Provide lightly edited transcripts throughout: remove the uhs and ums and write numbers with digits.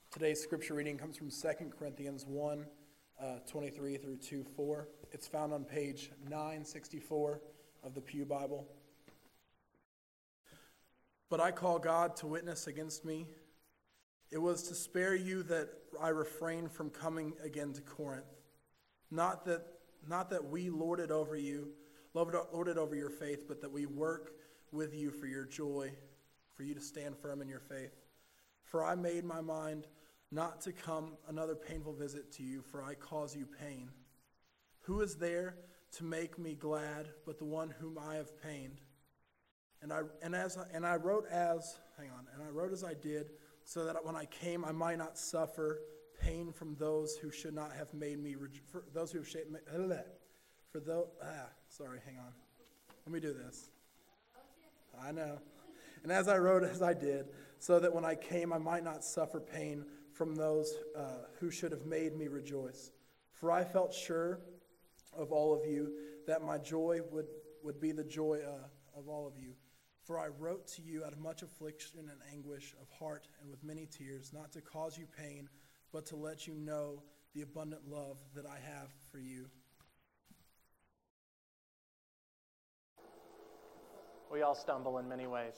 Today's scripture reading comes from 2 Corinthians 1, 23 through 2:4. It's found on page 964 of the Pew Bible. But I call God to witness against me. It was to spare you that I refrained from coming again to Corinth. Not that we lord it over you, lord it over your faith, but that we work with you for your joy, for you to stand firm in your faith. For I made my mind not to come another painful visit to you, for I cause you pain. Who is there to make me glad but the one whom I have pained? And I wrote as I did, so that when I came I might not suffer pain from those who should not have made me Let me do this. I know. And as I wrote as I did, so that when I came I might not suffer pain from those who should have made me rejoice. For I felt sure of all of you that my joy would be the joy of all of you. For I wrote to you out of much affliction and anguish of heart and with many tears, not to cause you pain, but to let you know the abundant love that I have for you. We all stumble in many ways.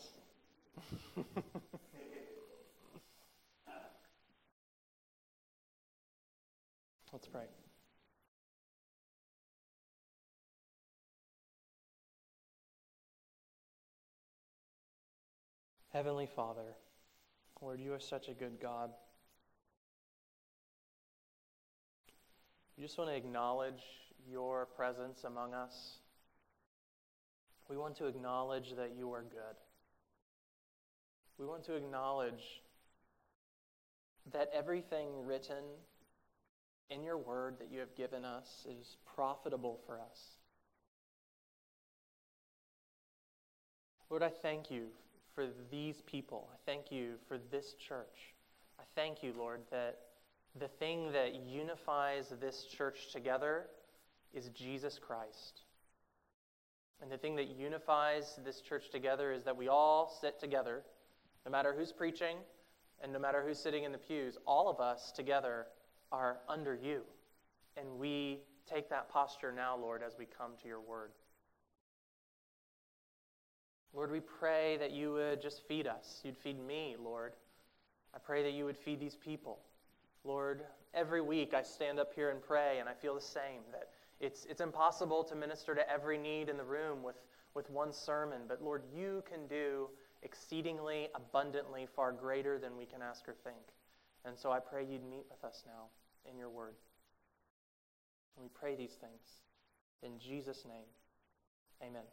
Let's pray. Heavenly Father, Lord, you are such a good God. We just want to acknowledge your presence among us. We want to acknowledge that you are good. We want to acknowledge that everything written in your word that you have given us is profitable for us. Lord, I thank you for these people. I thank you for this church. I thank you, Lord, that the thing that unifies this church together is Jesus Christ. And the thing that unifies this church together is that we all sit together, no matter who's preaching and no matter who's sitting in the pews, all of us together are under you. And we take that posture now, Lord, as we come to your word. Lord, we pray that you would just feed us. You'd feed me, Lord. I pray that you would feed these people. Lord, every week I stand up here and pray, and I feel the same, that it's impossible to minister to every need in the room with one sermon. But Lord, you can do exceedingly, abundantly, far greater than we can ask or think. And so I pray you'd meet with us now in your word. And we pray these things in Jesus' name. Amen.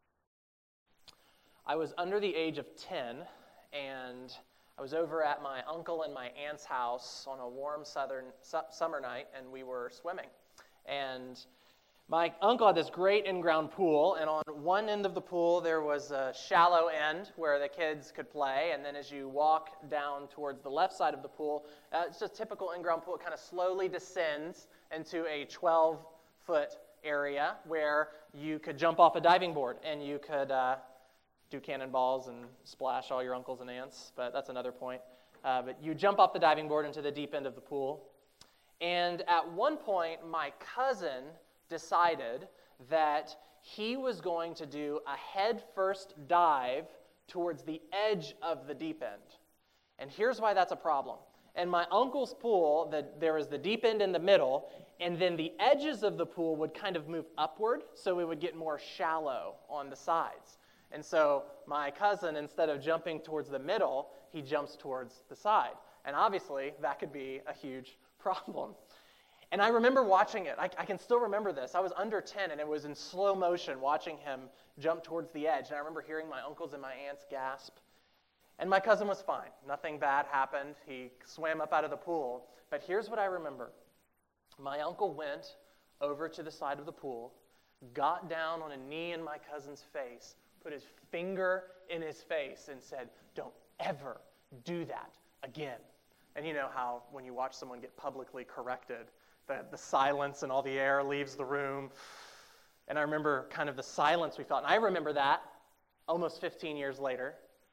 I was under the age of 10, and I was over at my uncle and my aunt's house on a warm summer night, and we were swimming. And my uncle had this great in-ground pool, and on one end of the pool there was a shallow end where the kids could play, and then as you walk down towards the left side of the pool, it's just a typical in-ground pool. It kind of slowly descends into a 12-foot area where you could jump off a diving board, and you could do cannonballs and splash all your uncles and aunts, but that's another point. But you jump off the diving board into the deep end of the pool. And at one point, my cousin decided that he was going to do a head-first dive towards the edge of the deep end. And here's why that's a problem. In my uncle's pool, there was the deep end in the middle, and then the edges of the pool would kind of move upward, so it would get more shallow on the sides. And so my cousin, instead of jumping towards the middle, he jumps towards the side. And obviously, that could be a huge problem. And I remember watching it. I can still remember this. I was under 10, and it was in slow motion watching him jump towards the edge. And I remember hearing my uncles and my aunts gasp. And my cousin was fine. Nothing bad happened. He swam up out of the pool. But here's what I remember. My uncle went over to the side of the pool, got down on a knee in my cousin's face, put his finger in his face and said, "Don't ever do that again." And you know how when you watch someone get publicly corrected, the silence and all the air leaves the room. And I remember kind of the silence we felt. And I remember that almost 15 years later.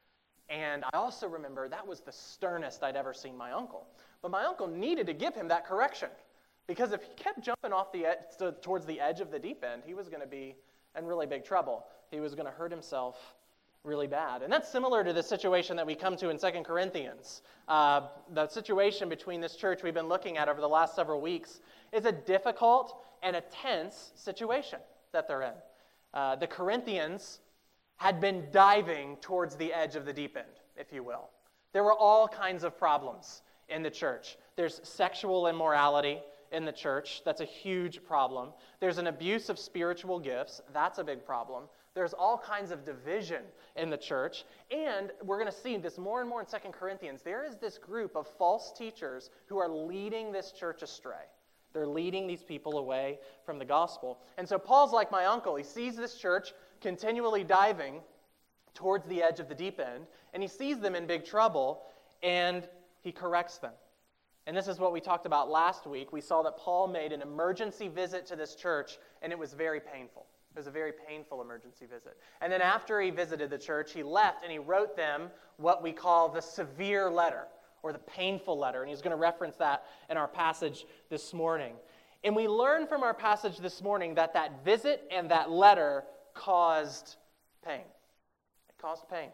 And I also remember that was the sternest I'd ever seen my uncle. But my uncle needed to give him that correction, because if he kept jumping off the edge, towards the edge of the deep end, he was going to be in really big trouble. He was going to hurt himself really bad. And that's similar to the situation that we come to in 2 Corinthians. The situation between this church we've been looking at over the last several weeks is a difficult and a tense situation that they're in. The Corinthians had been diving towards the edge of the deep end, if you will. There were all kinds of problems in the church. There's sexual immorality in the church. That's a huge problem. There's an abuse of spiritual gifts. That's a big problem. There's all kinds of division in the church. And we're going to see this more and more in 2 Corinthians. There is this group of false teachers who are leading this church astray. They're leading these people away from the gospel. And so Paul's like my uncle. He sees this church continually diving towards the edge of the deep end, and he sees them in big trouble, and he corrects them. And this is what we talked about last week. We saw that Paul made an emergency visit to this church, and it was very painful. It was a very painful emergency visit. And then after he visited the church, he left, and he wrote them what we call the severe letter, or the painful letter. And he's going to reference that in our passage this morning. And we learn from our passage this morning that that visit and that letter caused pain. It caused pain.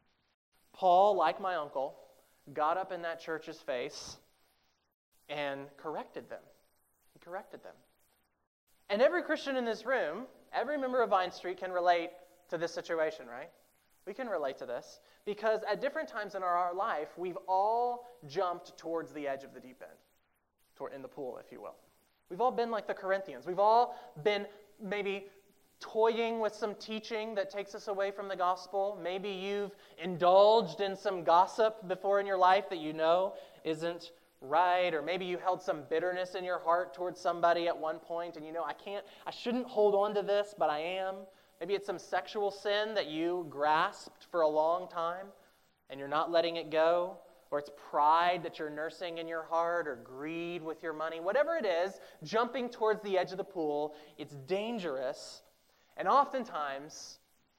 Paul, like my uncle, got up in that church's face and corrected them. He corrected them. And every Christian in this room, every member of Vine Street can relate to this situation, right? We can relate to this because at different times in our life, we've all jumped towards the edge of the deep end, in the pool, if you will. We've all been like the Corinthians. We've all been maybe toying with some teaching that takes us away from the gospel. Maybe you've indulged in some gossip before in your life that you know isn't right, or maybe you held some bitterness in your heart towards somebody at one point, and you know, I shouldn't hold on to this, but I am. Maybe it's some sexual sin that you grasped for a long time, and you're not letting it go, or it's pride that you're nursing in your heart, or greed with your money. Whatever it is, jumping towards the edge of the pool, it's dangerous, and oftentimes,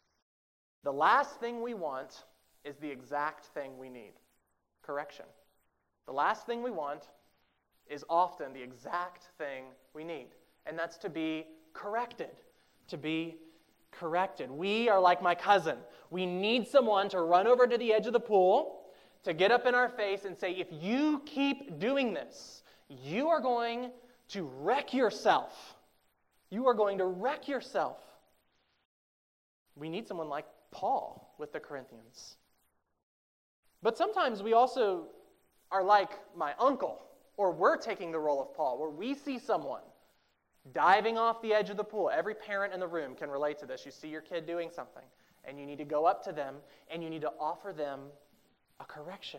the last thing we want is the exact thing we need: correction. The last thing we want is often the exact thing we need, and that's to be corrected, to be corrected. We are like my cousin. We need someone to run over to the edge of the pool, to get up in our face and say, if you keep doing this, you are going to wreck yourself. You are going to wreck yourself. We need someone like Paul with the Corinthians. But sometimes we also are like my uncle, or we're taking the role of Paul, where we see someone diving off the edge of the pool. Every parent in the room can relate to this. You see your kid doing something, and you need to go up to them, and you need to offer them a correction.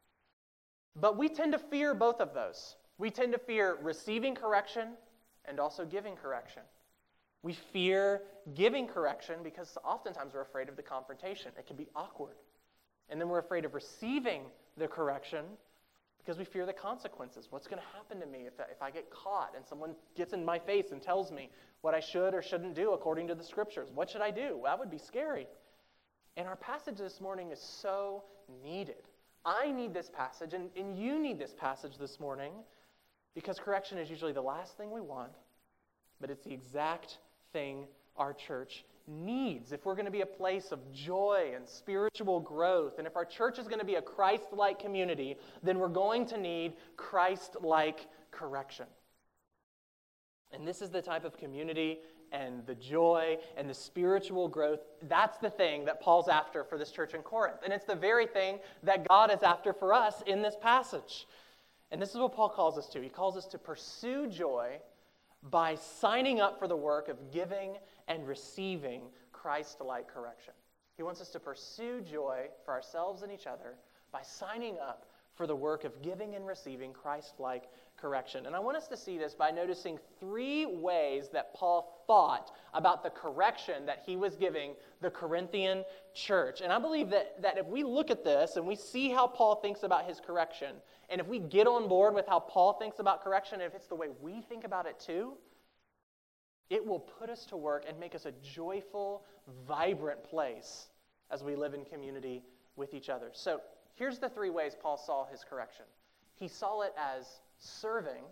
But we tend to fear both of those. We tend to fear receiving correction and also giving correction. We fear giving correction because oftentimes we're afraid of the confrontation. It can be awkward. And then we're afraid of receiving the correction because we fear the consequences. What's going to happen to me if I get caught and someone gets in my face and tells me what I should or shouldn't do according to the scriptures? What should I do? That would be scary. And our passage this morning is so needed. I need this passage, and you need this passage this morning, because correction is usually the last thing we want, but it's the exact thing our church needs. If we're going to be a place of joy and spiritual growth, and if our church is going to be a Christ-like community, then we're going to need Christ-like correction. And this is the type of community and the joy and the spiritual growth, that's the thing that Paul's after for this church in Corinth. And it's the very thing that God is after for us in this passage. And this is what Paul calls us to. He calls us to pursue joy by signing up for the work of giving and receiving Christ-like correction. He wants us to pursue joy for ourselves and each other by signing up for the work of giving and receiving Christ-like correction. And I want us to see this by noticing 3 ways that Paul thought about the correction that he was giving the Corinthian church. And I believe that if we look at this and we see how Paul thinks about his correction, and if we get on board with how Paul thinks about correction, and if it's the way we think about it too, it will put us to work and make us a joyful, vibrant place as we live in community with each other. So here's the three ways Paul saw his correction. He saw it as serving,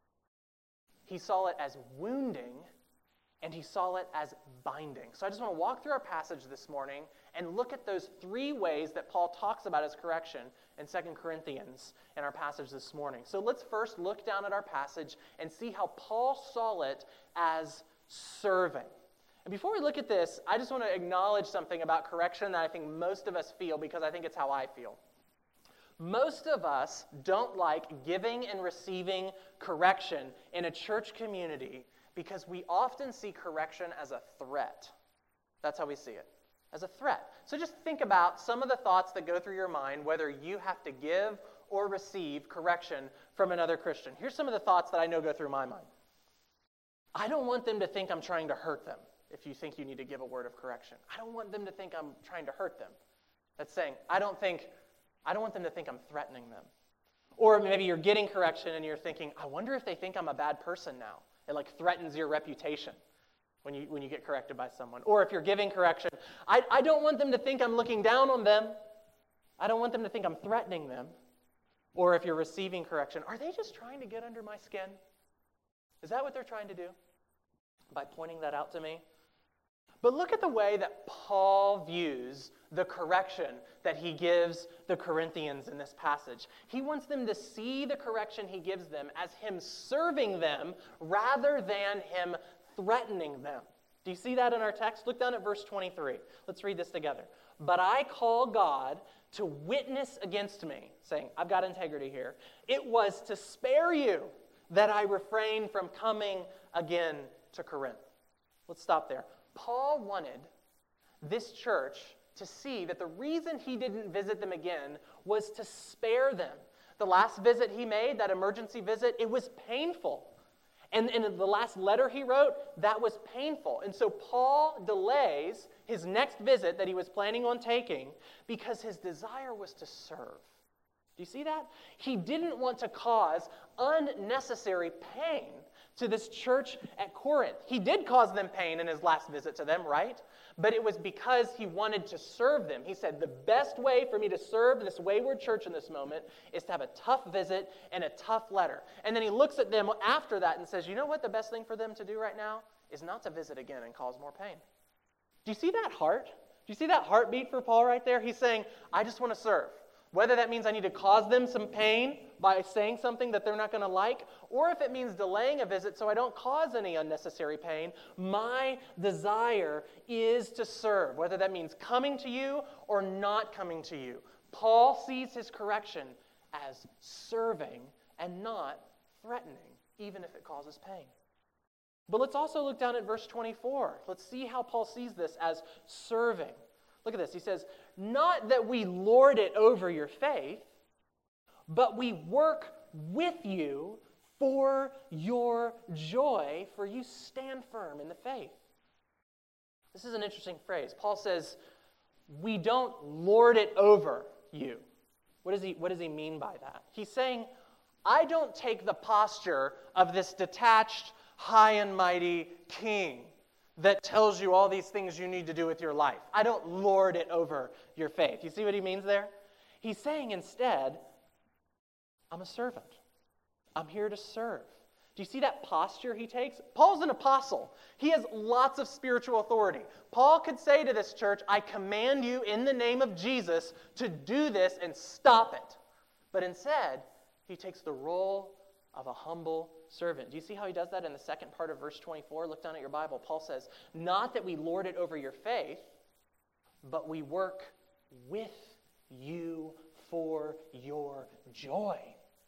he saw it as wounding, and he saw it as binding. So I just want to walk through our passage this morning and look at those three ways that Paul talks about his correction in 2 Corinthians in our passage this morning. So let's first look down at our passage and see how Paul saw it as serving. And before we look at this, I just want to acknowledge something about correction that I think most of us feel, because I think it's how I feel. Most of us don't like giving and receiving correction in a church community because we often see correction as a threat. That's how we see it, as a threat. So just think about some of the thoughts that go through your mind, whether you have to give or receive correction from another Christian. Here's some of the thoughts that I know go through my mind. I don't want them to think I'm trying to hurt them. If you think you need to give a word of correction, I don't want them to think I'm trying to hurt them. That's saying, I don't want them to think I'm threatening them. Or maybe you're getting correction and you're thinking, I wonder if they think I'm a bad person now. It like threatens your reputation when you get corrected by someone. Or if you're giving correction, I don't want them to think I'm looking down on them. I don't want them to think I'm threatening them. Or if you're receiving correction, are they just trying to get under my skin? Is that what they're trying to do by pointing that out to me? But look at the way that Paul views the correction that he gives the Corinthians in this passage. He wants them to see the correction he gives them as him serving them rather than him threatening them. Do you see that in our text? Look down at verse 23. Let's read this together. But I call God to witness against me, saying, I've got integrity here. It was to spare you that I refrained from coming again to Corinth. Let's stop there. Paul wanted this church to see that the reason he didn't visit them again was to spare them. The last visit he made, that emergency visit, it was painful. And in the last letter he wrote, that was painful. And so Paul delays his next visit that he was planning on taking because his desire was to serve. Do you see that? He didn't want to cause unnecessary pain to this church at Corinth. He did cause them pain in his last visit to them, right? But it was because he wanted to serve them. He said, the best way for me to serve this wayward church in this moment is to have a tough visit and a tough letter. And then he looks at them after that and says, you know what the best thing for them to do right now is not to visit again and cause more pain. Do you see that heart? Do you see that heartbeat for Paul right there? He's saying, I just want to serve. Whether that means I need to cause them some pain by saying something that they're not going to like, or if it means delaying a visit so I don't cause any unnecessary pain, my desire is to serve, whether that means coming to you or not coming to you. Paul sees his correction as serving and not threatening, even if it causes pain. But let's also look down at verse 24. Let's see how Paul sees this as serving. Look at this. He says, not that we lord it over your faith, but we work with you for your joy, for you stand firm in the faith. This is an interesting phrase. Paul says, we don't lord it over you. What does he mean by that? He's saying, I don't take the posture of this detached, high and mighty king that tells you all these things you need to do with your life. I don't lord it over your faith. You see what he means there? He's saying instead, I'm a servant. I'm here to serve. Do you see that posture he takes? Paul's an apostle. He has lots of spiritual authority. Paul could say to this church, I command you in the name of Jesus to do this and stop it. But instead, he takes the role of a humble servant. Do you see how he does that in the second part of verse 24? Look down at your Bible. Paul says, not that we lord it over your faith, but we work with you for your joy.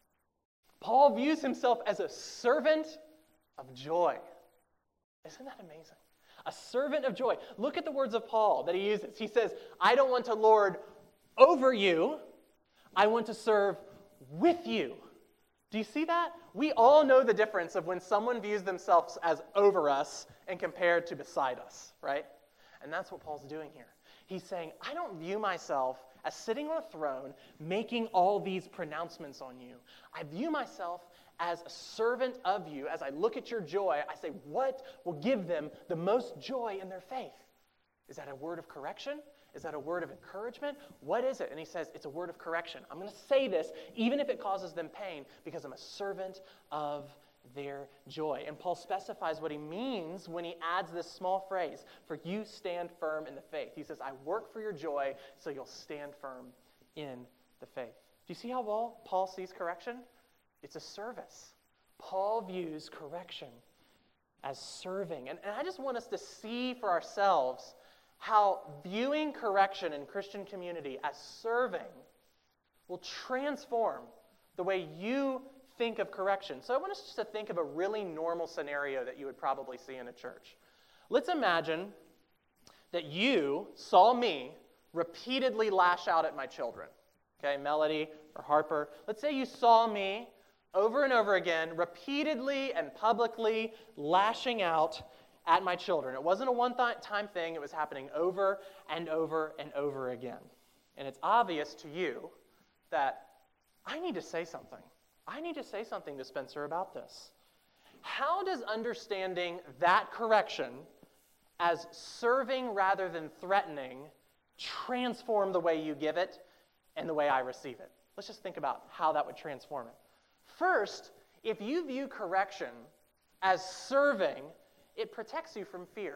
Paul views himself as a servant of joy. Isn't that amazing? A servant of joy. Look at the words of Paul that he uses. He says, I don't want to lord over you. I want to serve with you. Do you see that? We all know the difference of when someone views themselves as over us and compared to beside us, right? And that's what Paul's doing here. He's saying, I don't view myself as sitting on a throne making all these pronouncements on you. I view myself as a servant of you. As I look at your joy, I say, what will give them the most joy in their faith? Is that a word of correction? Is that a word of encouragement? What is it? And he says, it's a word of correction. I'm going to say this even if it causes them pain because I'm a servant of their joy. And Paul specifies what he means when he adds this small phrase, for you stand firm in the faith. He says, I work for your joy so you'll stand firm in the faith. Do you see how Paul sees correction? It's a service. Paul views correction as serving. And I just want us to see for ourselves how viewing correction in Christian community as serving will transform the way you think of correction. So I want us just to think of a really normal scenario that you would probably see in a church. Let's imagine that you saw me repeatedly lash out at my children. Okay, Melody or Harper. Let's say you saw me over and over again, repeatedly and publicly lashing out at my children. It wasn't a one-time thing. It was happening over and over and over again. And it's obvious to you that I need to say something. I need to say something to Spencer about this. How does understanding that correction as serving rather than threatening transform the way you give it and the way I receive it? Let's just think about how that would transform it. First, if you view correction as serving, it protects you from fear.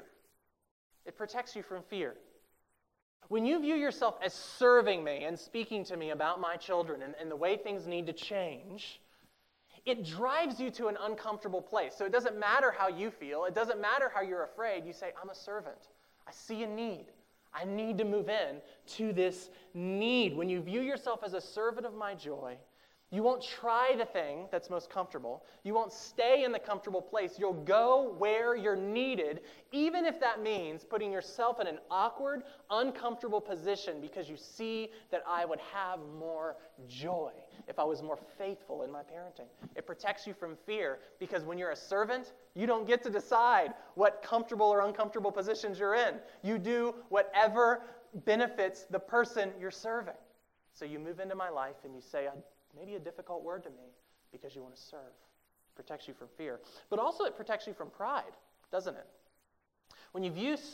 It protects you from fear. When you view yourself as serving me and speaking to me about my children and the way things need to change, it drives you to an uncomfortable place. So it doesn't matter how you feel. It doesn't matter how you're afraid. You say, I'm a servant. I see a need. I need to move in to this need. When you view yourself as a servant of my joy, you won't try the thing that's most comfortable. You won't stay in the comfortable place. You'll go where you're needed, even if that means putting yourself in an awkward, uncomfortable position because you see that I would have more joy if I was more faithful in my parenting. It protects you from fear because when you're a servant, you don't get to decide what comfortable or uncomfortable positions you're in. You do whatever benefits the person you're serving. So you move into my life and you say, maybe a difficult word to me because you want to serve. It protects you from fear. But also it protects you from pride, doesn't it? When you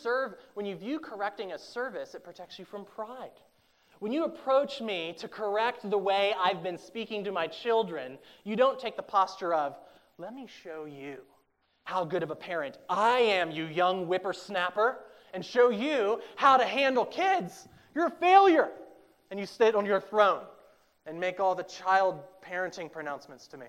view correcting as service, it protects you from pride. When you approach me to correct the way I've been speaking to my children, you don't take the posture of, let me show you how good of a parent I am, you young whippersnapper, and show you how to handle kids. You're a failure. And you sit on your throne and make all the child parenting pronouncements to me.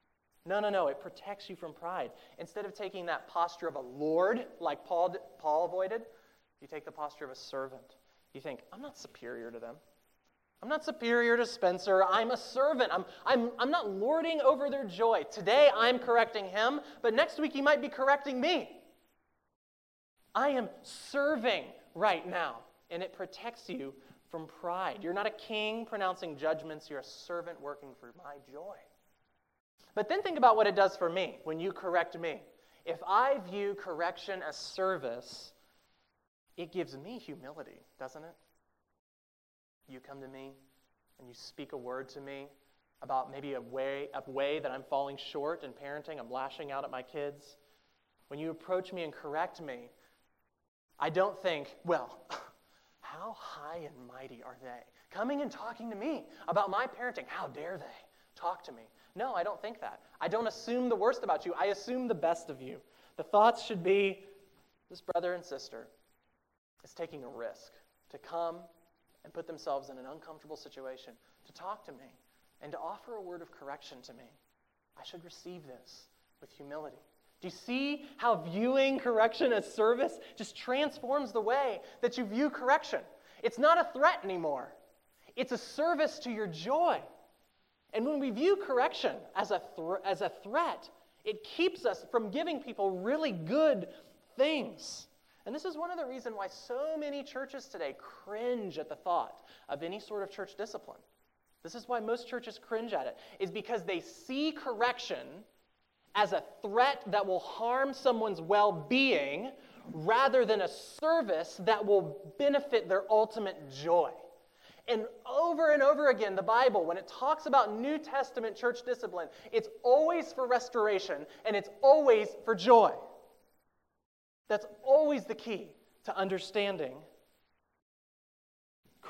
No. It protects you from pride. Instead of taking that posture of a lord, like Paul avoided, you take the posture of a servant. You think, I'm not superior to them. I'm not superior to Spencer. I'm a servant. I'm not lording over their joy. Today I'm correcting him, but next week he might be correcting me. I am serving right now, and it protects you from pride. You're not a king pronouncing judgments. You're a servant working for my joy. But then think about what it does for me when you correct me. If I view correction as service, it gives me humility, doesn't it? You come to me and you speak a word to me about maybe a way that I'm falling short in parenting. I'm lashing out at my kids. When you approach me and correct me, I don't think, well, how high and mighty are they? Coming and talking to me about my parenting. How dare they talk to me? No, I don't think that. I don't assume the worst about you. I assume the best of you. The thoughts should be, this brother and sister is taking a risk to come and put themselves in an uncomfortable situation, to talk to me, and to offer a word of correction to me. I should receive this with humility. Do you see how viewing correction as service just transforms the way that you view correction? It's not a threat anymore. It's a service to your joy. And when we view correction as a threat, it keeps us from giving people really good things. And this is one of the reasons why so many churches today cringe at the thought of any sort of church discipline. This is why most churches cringe at it, is because they see correction as a threat that will harm someone's well-being rather than a service that will benefit their ultimate joy. And over again, the Bible, when it talks about New Testament church discipline, it's always for restoration and it's always for joy. That's always the key to understanding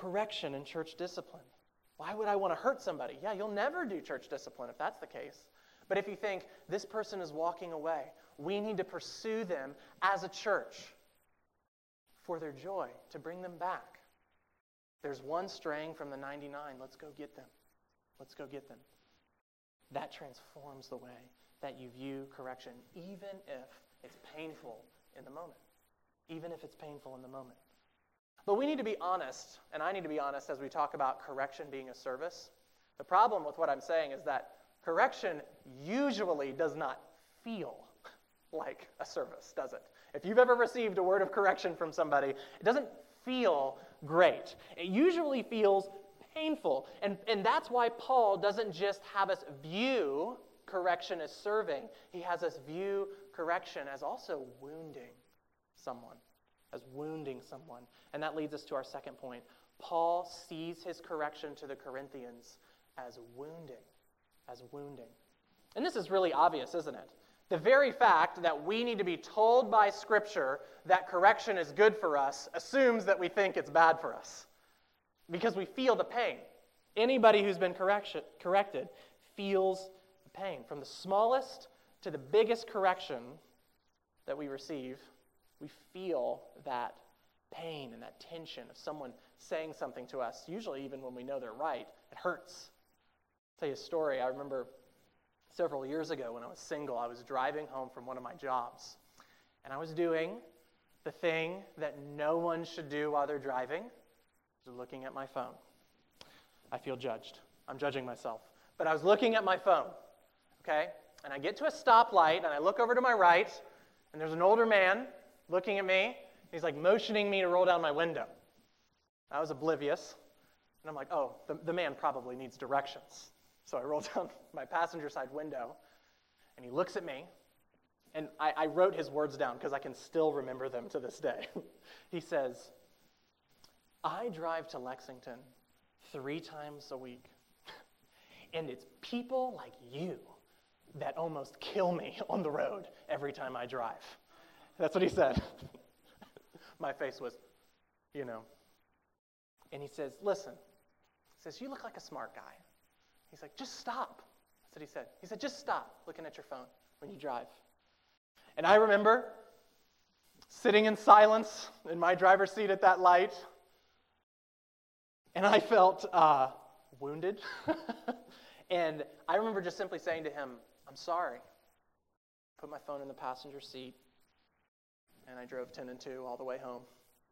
correction and church discipline. Why would I want to hurt somebody? Yeah, you'll never do church discipline if that's the case. But if you think, this person is walking away, we need to pursue them as a church for their joy, to bring them back. There's one straying from the 99. Let's go get them. Let's go get them. That transforms the way that you view correction, even if it's painful in the moment. Even if it's painful in the moment. But we need to be honest, and I need to be honest as we talk about correction being a service. The problem with what I'm saying is that correction usually does not feel like a service, does it? If you've ever received a word of correction from somebody, it doesn't feel great. It usually feels painful. And that's why Paul doesn't just have us view correction as serving. He has us view correction as also wounding someone. And that leads us to our second point. Paul sees his correction to the Corinthians as wounding. And this is really obvious, isn't it? The very fact that we need to be told by Scripture that correction is good for us assumes that we think it's bad for us. Because we feel the pain. Anybody who's been corrected feels the pain. From the smallest to the biggest correction that we receive, we feel that pain and that tension of someone saying something to us, usually even when we know they're right. It hurts. I'll tell you a story. I remember several years ago when I was single, I was driving home from one of my jobs. And I was doing the thing that no one should do while they're driving, was looking at my phone. I feel judged. I'm judging myself. But I was looking at my phone, okay? And I get to a stoplight, and I look over to my right, and there's an older man looking at me. He's like motioning me to roll down my window. I was oblivious. And I'm like, oh, the man probably needs directions. So I roll down my passenger side window, and he looks at me. And I wrote his words down because I can still remember them to this day. He says, I drive to Lexington 3 times a week. And it's people like you that almost kill me on the road every time I drive. That's what he said. My face was, And he says, listen. He says, you look like a smart guy. He's like, just stop. That's what he said. He said, just stop looking at your phone when you drive. And I remember sitting in silence in my driver's seat at that light. And I felt wounded. And I remember just simply saying to him, I'm sorry. Put my phone in the passenger seat. And I drove 10 and 2 all the way home.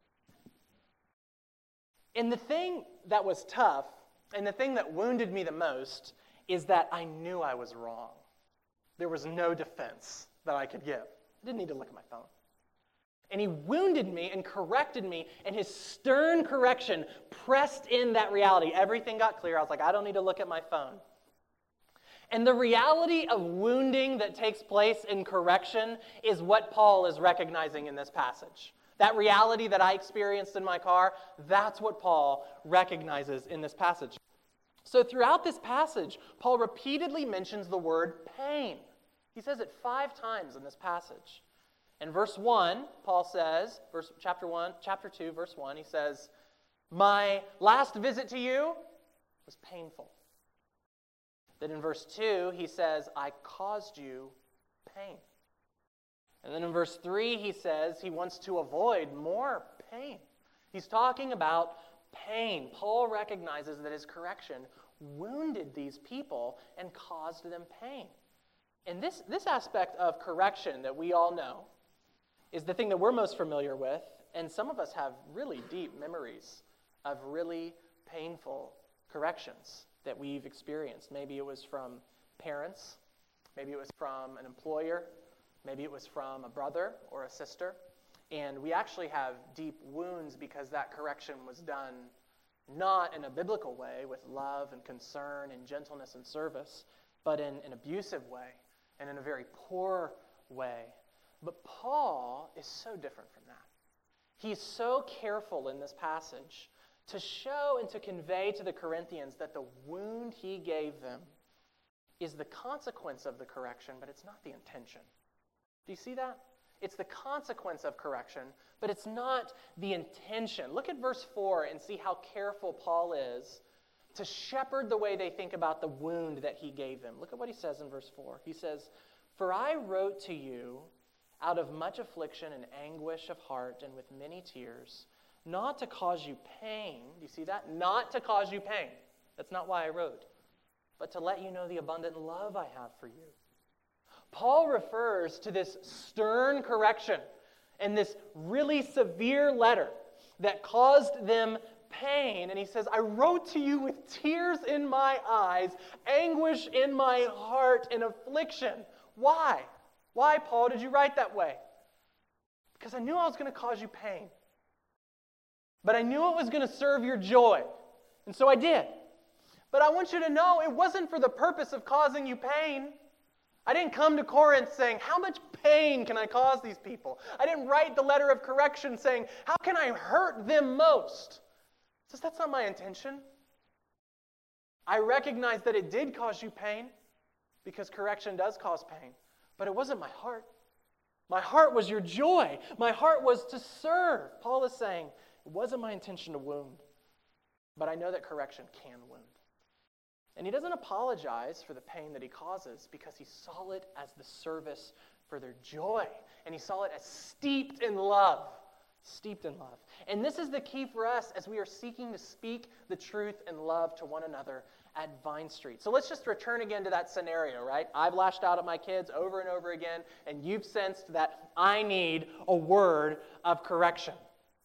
And the thing that was tough, and the thing that wounded me the most, is that I knew I was wrong. There was no defense that I could give. I didn't need to look at my phone. And he wounded me and corrected me, and his stern correction pressed in that reality. Everything got clear. I was like, I don't need to look at my phone. And the reality of wounding that takes place in correction is what Paul is recognizing in this passage. That reality that I experienced in my car, that's what Paul recognizes in this passage. So throughout this passage, Paul repeatedly mentions the word pain. He says it 5 times in this passage. In verse 1, Paul says, chapter 2, verse 1, he says, my last visit to you was painful. Then in verse 2, he says, I caused you pain. And then in verse 3, he says he wants to avoid more pain. He's talking about pain. Paul recognizes that his correction wounded these people and caused them pain. And this aspect of correction that we all know is the thing that we're most familiar with, and some of us have really deep memories of really painful corrections that we've experienced. Maybe it was from parents, maybe it was from an employer, maybe it was from a brother or a sister, and we actually have deep wounds because that correction was done not in a biblical way with love and concern and gentleness and service, but in an abusive way and in a very poor way. But Paul is so different from that. He's so careful in this passage to show and to convey to the Corinthians that the wound he gave them is the consequence of the correction, but it's not the intention. Do you see that? It's the consequence of correction, but it's not the intention. Look at verse 4 and see how careful Paul is to shepherd the way they think about the wound that he gave them. Look at what he says in verse 4. He says, "For I wrote to you out of much affliction and anguish of heart and with many tears, not to cause you pain." Do you see that? Not to cause you pain. That's not why I wrote. But to let you know the abundant love I have for you. Paul refers to this stern correction and this really severe letter that caused them pain. And he says, I wrote to you with tears in my eyes, anguish in my heart, and affliction. Why? Why, Paul, did you write that way? Because I knew I was going to cause you pain. But I knew it was going to serve your joy. And so I did. But I want you to know it wasn't for the purpose of causing you pain. I didn't come to Corinth saying, how much pain can I cause these people? I didn't write the letter of correction saying, how can I hurt them most? He says, that's not my intention. I recognize that it did cause you pain because correction does cause pain, but it wasn't my heart. My heart was your joy. My heart was to serve. Paul is saying, it wasn't my intention to wound, but I know that correction can wound. And he doesn't apologize for the pain that he causes because he saw it as the service for their joy. And he saw it as steeped in love. Steeped in love. And this is the key for us as we are seeking to speak the truth and love to one another at Vine Street. So let's just return again to that scenario, right? I've lashed out at my kids over and over again, and you've sensed that I need a word of correction.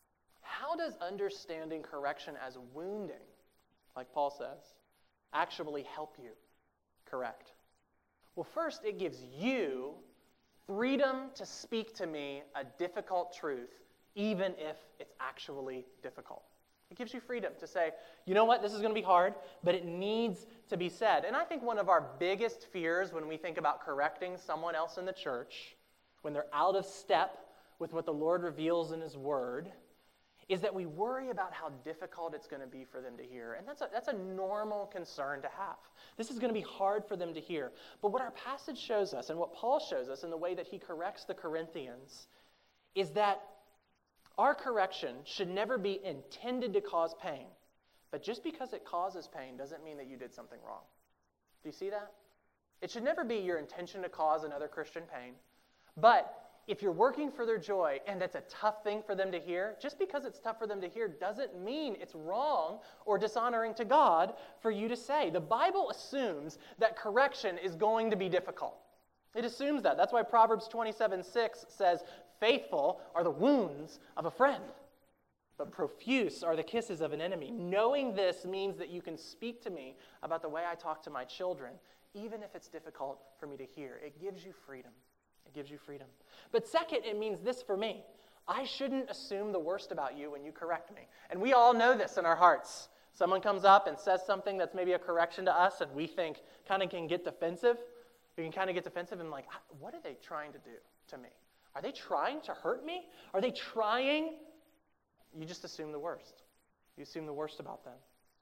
How does understanding correction as wounding, like Paul says, actually help you correct? Well, first, it gives you freedom to speak to me a difficult truth, even if it's actually difficult. It gives you freedom to say, you know what, this is going to be hard, but it needs to be said. And I think one of our biggest fears when we think about correcting someone else in the church, when they're out of step with what the Lord reveals in His Word, is that we worry about how difficult it's going to be for them to hear. And that's a normal concern to have. This is going to be hard for them to hear. But what our passage shows us, and what Paul shows us in the way that he corrects the Corinthians, is that our correction should never be intended to cause pain. But just because it causes pain doesn't mean that you did something wrong. Do you see that? It should never be your intention to cause another Christian pain. But if you're working for their joy and it's a tough thing for them to hear, just because it's tough for them to hear doesn't mean it's wrong or dishonoring to God for you to say. The Bible assumes that correction is going to be difficult. It assumes that. That's why Proverbs 27:6 says, faithful are the wounds of a friend, but profuse are the kisses of an enemy. Knowing this means that you can speak to me about the way I talk to my children, even if it's difficult for me to hear. It gives you freedom. It gives you freedom. But second, it means this for me. I shouldn't assume the worst about you when you correct me. And we all know this in our hearts. Someone comes up and says something that's maybe a correction to us, and we think kind of can get defensive. We can kind of get defensive and like, what are they trying to do to me? Are they trying to hurt me? Are they trying? You just assume the worst. You assume the worst about them.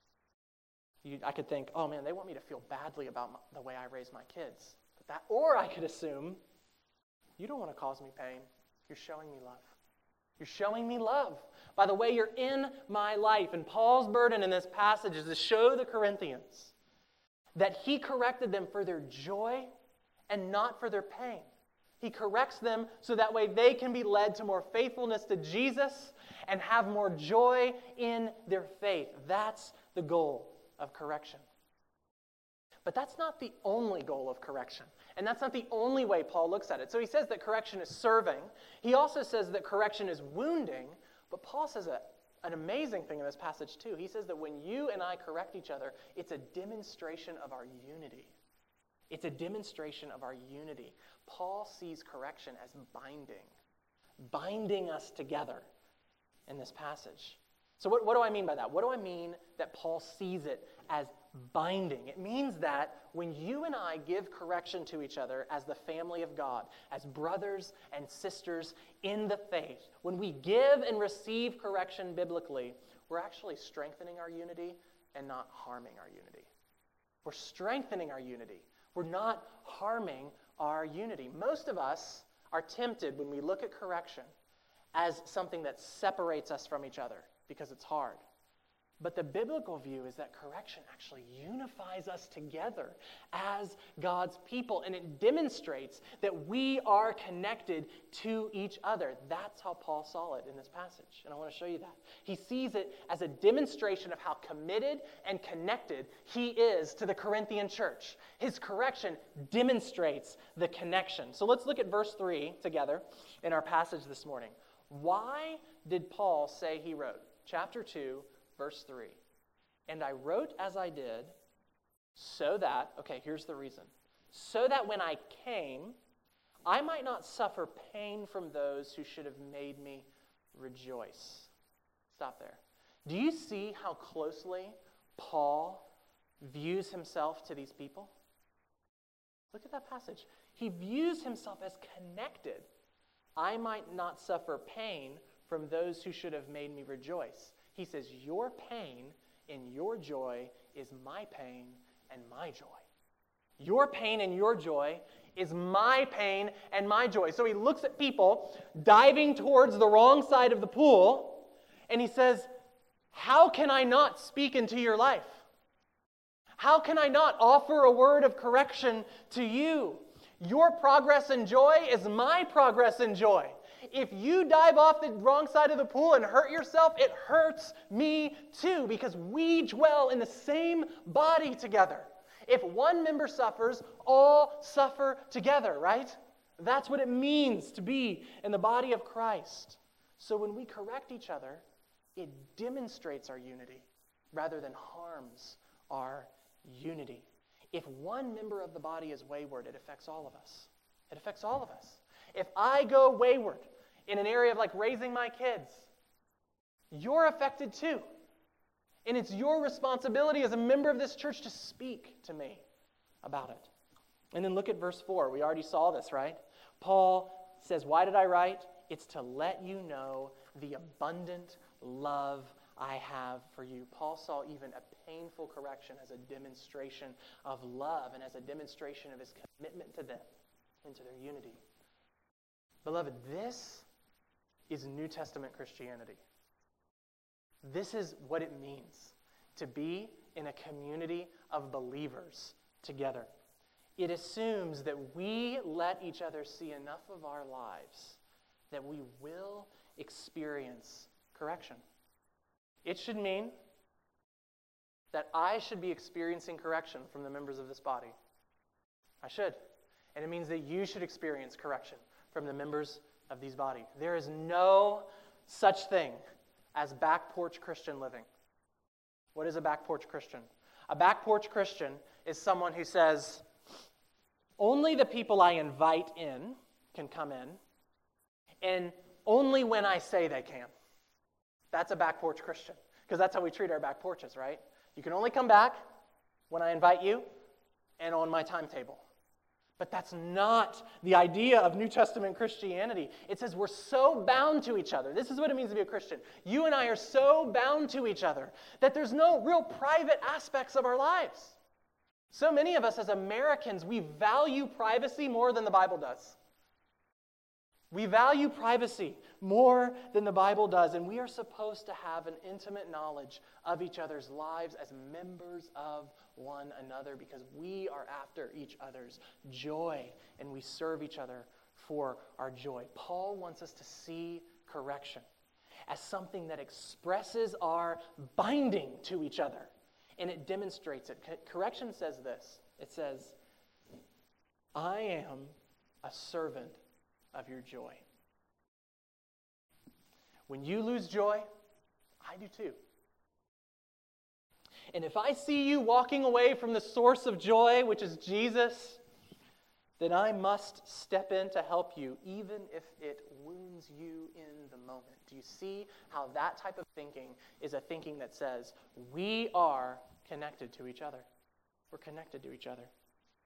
I could think, oh man, they want me to feel badly about the way I raise my kids. Or I could assume, you don't want to cause me pain. You're showing me love. You're showing me love by the way you're in my life. And Paul's burden in this passage is to show the Corinthians that he corrected them for their joy and not for their pain. He corrects them so that way they can be led to more faithfulness to Jesus and have more joy in their faith. That's the goal of correction. But that's not the only goal of correction. And that's not the only way Paul looks at it. So he says that correction is serving. He also says that correction is wounding. But Paul says an amazing thing in this passage too. He says that when you and I correct each other, it's a demonstration of our unity. It's a demonstration of our unity. Paul sees correction as binding us together in this passage. So what do I mean by that? What do I mean that Paul sees it as binding? It means that when you and I give correction to each other as the family of God, as brothers and sisters in the faith, when we give and receive correction biblically, we're actually strengthening our unity and not harming our unity. We're strengthening our unity. We're not harming our unity. Most of us are tempted when we look at correction as something that separates us from each other because it's hard. But the biblical view is that correction actually unifies us together as God's people, and it demonstrates that we are connected to each other. That's how Paul saw it in this passage, and I want to show you that. He sees it as a demonstration of how committed and connected he is to the Corinthian church. His correction demonstrates the connection. So let's look at verse 3 together in our passage this morning. Why did Paul say he wrote? Chapter 2, verse 3. And I wrote as I did, so that, okay, here's the reason. So that when I came, I might not suffer pain from those who should have made me rejoice. Stop there. Do you see how closely Paul views himself to these people? Look at that passage. He views himself as connected. I might not suffer pain from those who should have made me rejoice. He says, your pain and your joy is my pain and my joy. Your pain and your joy is my pain and my joy. So he looks at people diving towards the wrong side of the pool, and he says, how can I not speak into your life? How can I not offer a word of correction to you? Your progress and joy is my progress and joy. If you dive off the wrong side of the pool and hurt yourself, it hurts me too, because we dwell in the same body together. If one member suffers, all suffer together, right? That's what it means to be in the body of Christ. So when we correct each other, it demonstrates our unity rather than harms our unity. If one member of the body is wayward, it affects all of us. It affects all of us. If I go wayward in an area of like raising my kids, you're affected too. And it's your responsibility as a member of this church to speak to me about it. And then look at verse 4. We already saw this, right? Paul says, why did I write? It's to let you know the abundant love I have for you. Paul saw even a painful correction as a demonstration of love and as a demonstration of his commitment to them and to their unity. Beloved, this is New Testament Christianity. This is what it means to be in a community of believers together. It assumes that we let each other see enough of our lives that we will experience correction. It should mean that I should be experiencing correction from the members of this body. I should. And it means that you should experience correction from the members of these bodies. There is no such thing as back porch Christian living. What is a back porch Christian? A back porch Christian is someone who says, only the people I invite in can come in, and only when I say they can. That's a back porch Christian, because that's how we treat our back porches, right? You can only come back when I invite you and on my timetable. But that's not the idea of New Testament Christianity. It says we're so bound to each other. This is what it means to be a Christian. You and I are so bound to each other that there's no real private aspects of our lives. So many of us as Americans, we value privacy more than the Bible does. We value privacy more than the Bible does, and we are supposed to have an intimate knowledge of each other's lives as members of one another because we are after each other's joy, and we serve each other for our joy. Paul wants us to see correction as something that expresses our binding to each other, and it demonstrates it. Correction says this. It says, I am a servant of your joy. When you lose joy, I do too. And if I see you walking away from the source of joy, which is Jesus, then I must step in to help you, even if it wounds you in the moment. Do you see how that type of thinking is a thinking that says, we are connected to each other? We're connected to each other.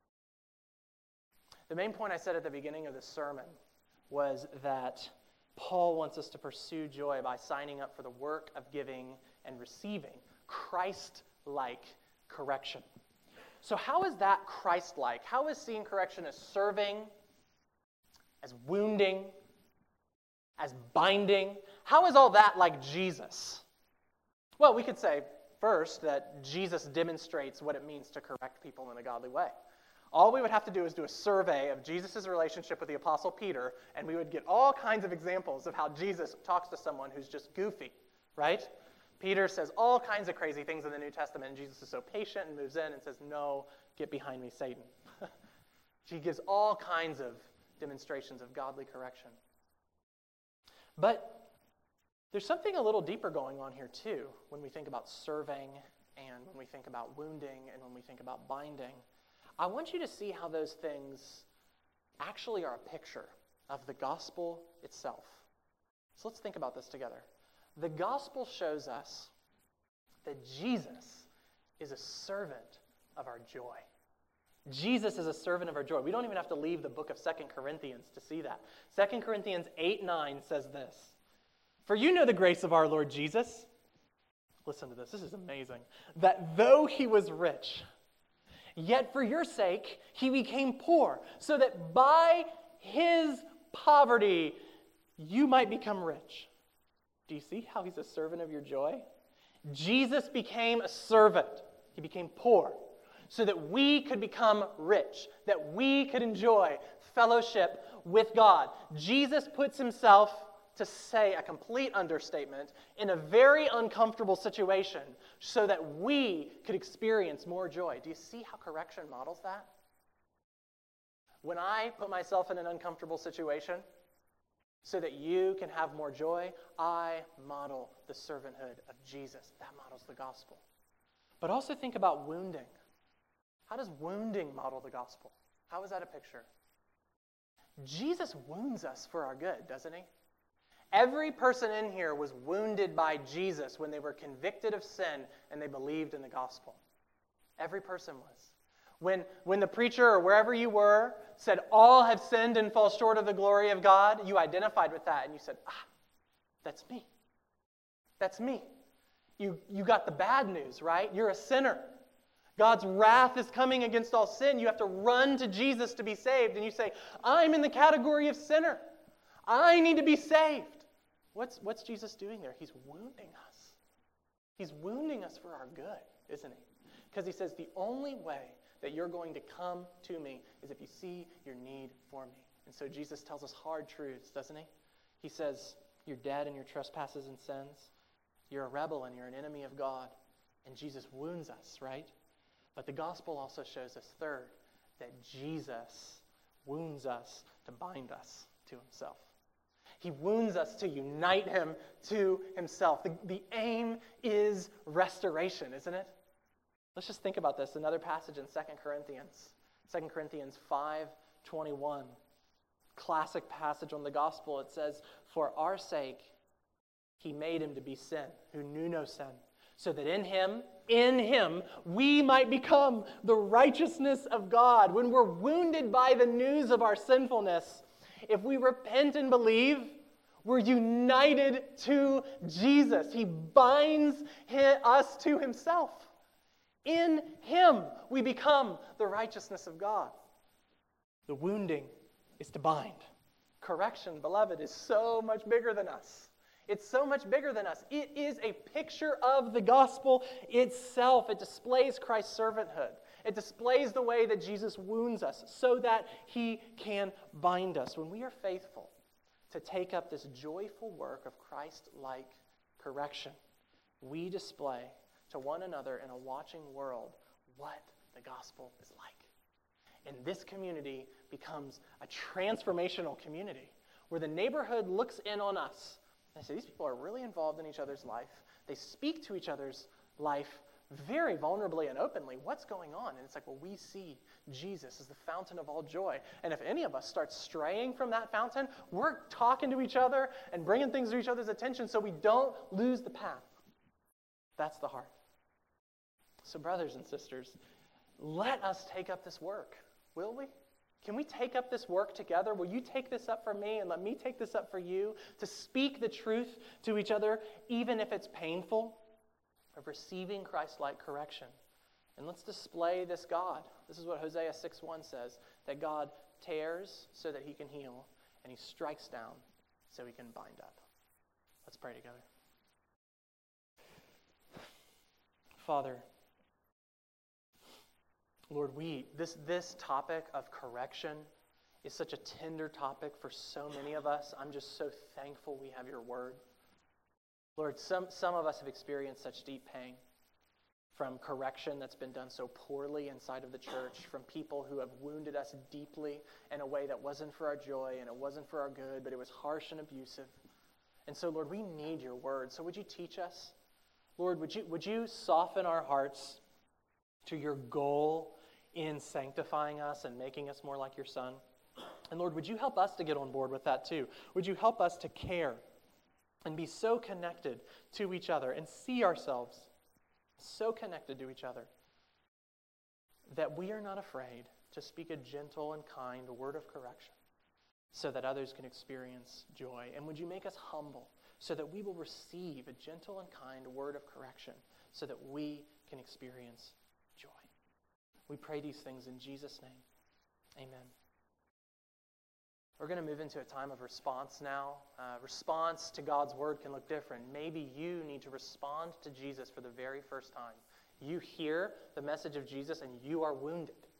The main point I said at the beginning of the sermon was that Paul wants us to pursue joy by signing up for the work of giving and receiving Christ-like correction. So how is that Christ-like? How is seeing correction as serving as wounding, as binding? How is all that like Jesus? Well, we could say first that Jesus demonstrates what it means to correct people in a godly way. All we would have to do is do a survey of Jesus' relationship with the Apostle Peter, and we would get all kinds of examples of how Jesus talks to someone who's just goofy, right? Peter says all kinds of crazy things in the New Testament, and Jesus is so patient and moves in and says, "No, get behind me, Satan." He gives all kinds of demonstrations of godly correction. But there's something a little deeper going on here too when we think about serving and when we think about wounding and when we think about binding. I want you to see how those things actually are a picture of the gospel itself. So let's think about this together. The gospel shows us that Jesus is a servant of our joy. Jesus is a servant of our joy. We don't even have to leave the book of 2 Corinthians to see that. 2 Corinthians 8:9 says this, "For you know the grace of our Lord Jesus," listen to this, this is amazing, "that though he was rich, yet for your sake he became poor, so that by his poverty you might become rich." Do you see how he's a servant of your joy? Jesus became a servant. He became poor so that we could become rich, that we could enjoy fellowship with God. Jesus puts himself, to say a complete understatement, in a very uncomfortable situation so that we could experience more joy. Do you see how correction models that? When I put myself in an uncomfortable situation so that you can have more joy, I model the servanthood of Jesus. That models the gospel. But also think about wounding. How does wounding model the gospel? How is that a picture? Jesus wounds us for our good, doesn't he? Every person in here was wounded by Jesus when they were convicted of sin and they believed in the gospel. Every person was. When the preacher or wherever you were said, "All have sinned and fall short of the glory of God," you identified with that and you said, that's me. That's me. You got the bad news, right? You're a sinner. God's wrath is coming against all sin. You have to run to Jesus to be saved. And you say, "I'm in the category of sinner. I need to be saved." What's Jesus doing there? He's wounding us. He's wounding us for our good, isn't he? Because he says the only way that you're going to come to me is if you see your need for me. And so Jesus tells us hard truths, doesn't he? He says, you're dead in your trespasses and sins. You're a rebel and you're an enemy of God. And Jesus wounds us, right? But the gospel also shows us, third, that Jesus wounds us to bind us to himself. He wounds us to unite him to himself. The aim is restoration, isn't it? Let's just think about this. Another passage in 2 Corinthians. 2 Corinthians 5:21. Classic passage on the gospel. It says, "For our sake, he made him to be sin, who knew no sin, so that in him, we might become the righteousness of God." When we're wounded by the news of our sinfulness, if we repent and believe, we're united to Jesus. He binds us to himself. In him, we become the righteousness of God. The wounding is to bind. Correction, beloved, is so much bigger than us. It's so much bigger than us. It is a picture of the gospel itself. It displays Christ's servanthood. It displays the way that Jesus wounds us so that he can bind us. When we are faithful to take up this joyful work of Christ-like correction, we display to one another in a watching world what the gospel is like. And this community becomes a transformational community where the neighborhood looks in on us and say, these people are really involved in each other's life. They speak to each other's life very vulnerably and openly. What's going on? And it's like, well, we see Jesus as the fountain of all joy. And if any of us start straying from that fountain, we're talking to each other and bringing things to each other's attention so we don't lose the path. That's the heart. So brothers and sisters, let us take up this work, will we? Can we take up this work together? Will you take this up for me and let me take this up for you to speak the truth to each other, even if it's painful, of receiving Christ-like correction? And let's display this God. This is what Hosea 6:1 says, that God tears so that he can heal, and he strikes down so he can bind up. Let's pray together. Father, Lord, this topic of correction is such a tender topic for so many of us. I'm just so thankful we have your word. Lord, some of us have experienced such deep pain from correction that's been done so poorly inside of the church, from people who have wounded us deeply in a way that wasn't for our joy and it wasn't for our good, but it was harsh and abusive. And so, Lord, we need your word. So would you teach us? Lord, would you soften our hearts to your goal in sanctifying us and making us more like your Son? And Lord, would you help us to get on board with that too? Would you help us to care and be so connected to each other and see ourselves so connected to each other that we are not afraid to speak a gentle and kind word of correction so that others can experience joy? And would you make us humble so that we will receive a gentle and kind word of correction so that we can experience joy? We pray these things in Jesus' name. Amen. We're going to move into a time of response now. Response to God's word can look different. Maybe you need to respond to Jesus for the very first time. You hear the message of Jesus and you are wounded.